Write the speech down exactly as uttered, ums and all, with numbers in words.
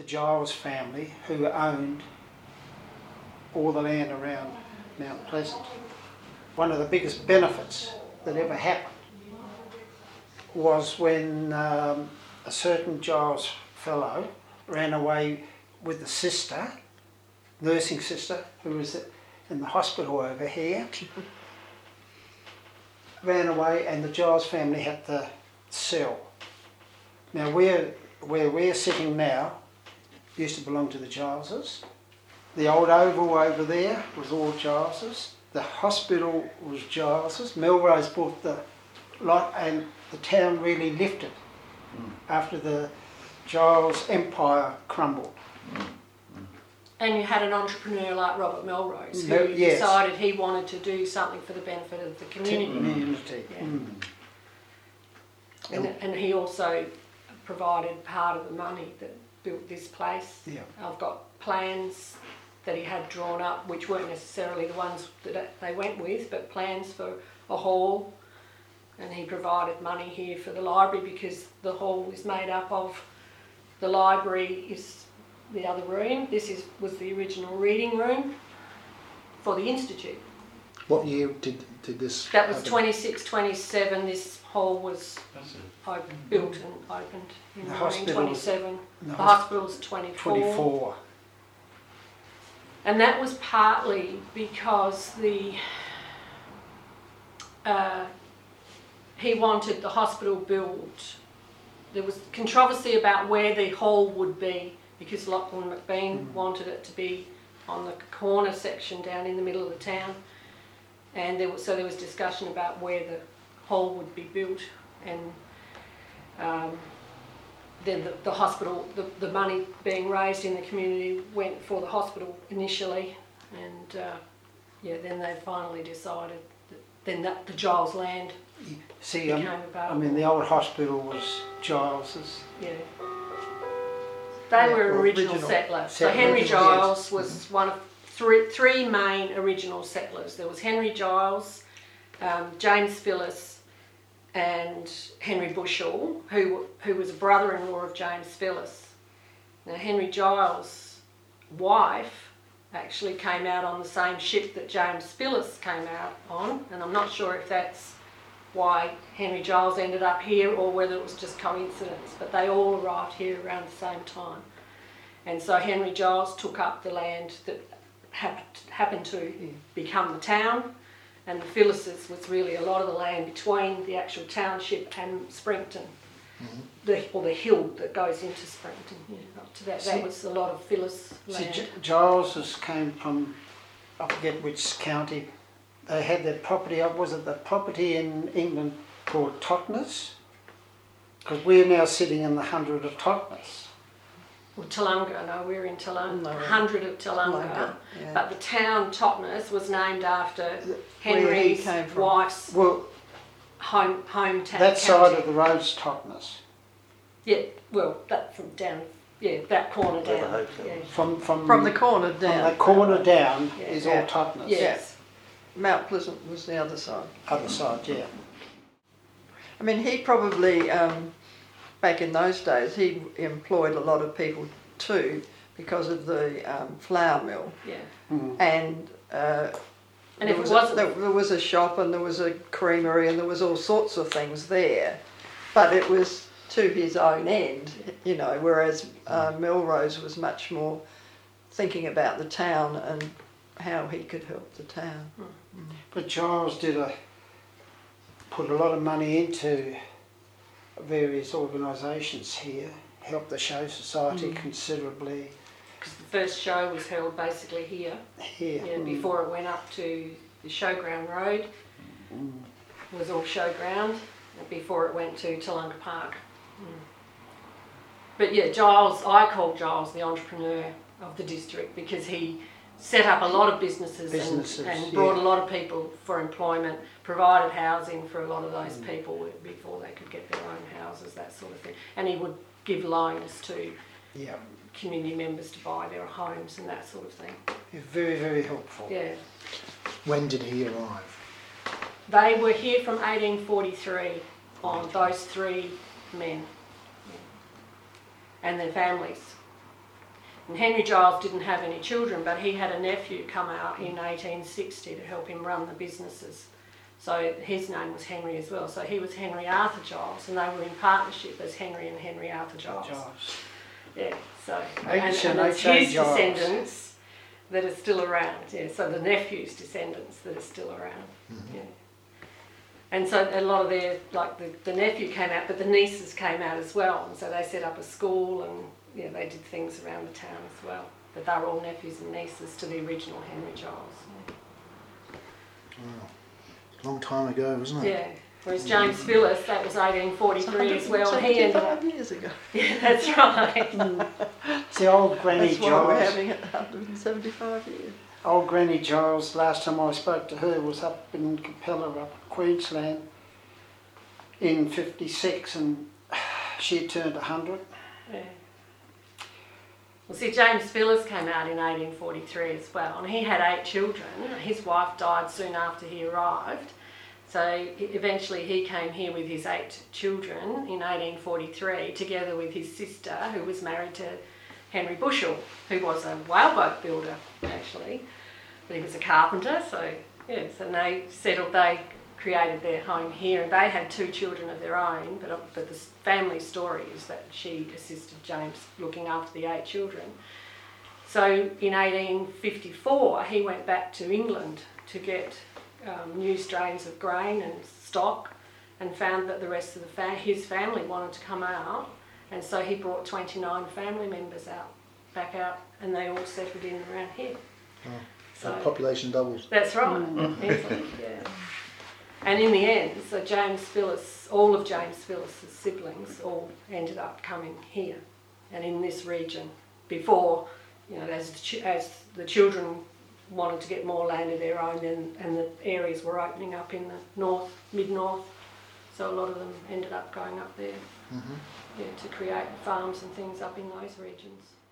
Giles family, who owned all the land around Mount Pleasant. One of the biggest benefits that ever happened was when um, a certain Giles fellow ran away with the sister, nursing sister, who was in the hospital over here, ran away, and the Giles family had to sell. Now we're, where we're sitting now used to belong to the Gileses. The old oval over there was all Gileses. The hospital was Gileses. Melrose bought the lot, and the town really lifted mm. after the Giles empire crumbled. Mm. And you had an entrepreneur like Robert Melrose who no, yes. decided he wanted to do something for the benefit of the community. Community. Yeah. Mm. And, and he also provided part of the money that built this place. Yeah. I've got plans that he had drawn up, which weren't necessarily the ones that they went with, but plans for a hall. And he provided money here for the library because the hall is made up of, the library is the other room. This is was the original reading room for the Institute. What year did, did this That was happen? twenty-six, twenty-seven. This hall was open, built and opened in The nineteen hospital twenty-seven. was, The, the hospital's twenty-four. twenty-four. And that was partly because the uh, he wanted the hospital built. There was controversy about where the hall would be because Lachlan McBean mm. wanted it to be on the corner section down in the middle of the town, and there was, so there was discussion about where the hall would be built, and um, then the, the hospital, the, the money being raised in the community went for the hospital initially, and uh, yeah, then they finally decided that then that the Giles land See, became um, available. I mean, the old hospital was Giles's. Yeah. They Yeah, were well, original, original settlers. So settlers, Henry yes. Giles was one of three three main original settlers. There was Henry Giles, um, James Phillis, and Henry Bushell, who who was a brother-in-law of James Phillis. Now Henry Giles' wife actually came out on the same ship that James Phillis came out on, and I'm not sure if that's why Henry Giles ended up here or whether it was just coincidence, but they all arrived here around the same time. And so Henry Giles took up the land that happened, happened to become the town, and the Phillises was really a lot of the land between the actual township and Springton, mm-hmm. the, or the hill that goes into Springton. Yeah, up to that, that was a lot of Phillis land. See, Giles's came from, I forget which county. They had their property, was it the property in England called Totnes? Because we're now sitting in the hundred of Totnes. Well, Tallunga, no, we're in Tallunga, No, hundred of Tallunga, Tallunga, yeah. but the town Totnes was named after Where he Henry's came from. wife's Well, home hometown. that county. side of the road's Totnes. Yeah, well, that from down, yeah, that corner Where the down. hotel Yeah. is. From, from, From the corner down. From the corner down Yeah. is Yeah. all Totnes. Yes. Mount Pleasant was the other side. Other side, yeah. I mean, he probably, um, back in those days, he employed a lot of people too because of the um, flour mill. Yeah. Mm. And, uh, And there if it was wasn't- a, there, there was a shop and there was a creamery and there was all sorts of things there, but it was to his own end, you know, whereas uh, Melrose was much more thinking about the town and how he could help the town. Mm. But Giles did a, put a lot of money into various organisations here, helped the Show Society Mm. considerably Because the first show was held basically here, here. yeah, Mm. before it went up to the Showground Road. Mm. It was all showground before it went to Tallunga Park. Mm. But yeah, Giles, I call Giles the entrepreneur of the district because he set up a lot of businesses, Businesses, and, and brought yeah. a lot of people for employment, provided housing for a lot of those Mm. people before they could get their own houses, that sort of thing. And he would give loans to Yeah, community members to buy their homes and that sort of thing. he's very, very helpful. Yeah. When did he arrive? They were here from eighteen forty-three on those three men. Yeah. And their families. And Henry Giles didn't have any children, but he had a nephew come out in eighteen sixty to help him run the businesses. So his name was Henry as well. So he was Henry Arthur Giles, and they were in partnership as Henry and Henry Arthur Giles. Giles. Yeah, so H and, and and it's H A his Giles. descendants that are still around. Yeah, so the nephew's descendants that are still around. Mm-hmm. Yeah. And so a lot of their, like the, the nephew came out, but the nieces came out as well. And so they set up a school and yeah, they did things around the town as well. But they were all nephews and nieces to the original Henry Giles. Wow. Long time ago, wasn't Yeah. it? yeah. Whereas James Phillis, that was eighteen forty-three as well. And he ended up. seventy-five years ago. Yeah, that's right. It's the old Granny That's why we're Giles. having it one hundred seventy-five years. Old Granny Giles, last time I spoke to her was up in Capella, up in Queensland, in fifty-six, and she turned one hundred. Yeah. Well, see, James Phillis came out in eighteen forty-three as well, and he had eight children. His wife died soon after he arrived, so eventually he came here with his eight children in eighteen forty-three, together with his sister, who was married to Henry Bushell, who was a whaleboat builder, actually. But he was a carpenter, so yes, and they settled, they created their home here, and they had two children of their own, but, but the family story is that she assisted James looking after the eight children. So in eighteen fifty-four, he went back to England to get um, new strains of grain and stock, and found that the rest of the fa- his family wanted to come out, and so he brought twenty-nine family members out, back out, and they all settled in around here. Oh. So The population doubles. that's right, easily, yeah. And in the end, so James Phillis, all of James Phillis's siblings all ended up coming here and in this region before, you know, as the, ch- as the children wanted to get more land of their own, and, and the areas were opening up in the north, mid-north, so a lot of them ended up going up there, Mm-hmm. yeah, to create farms and things up in those regions.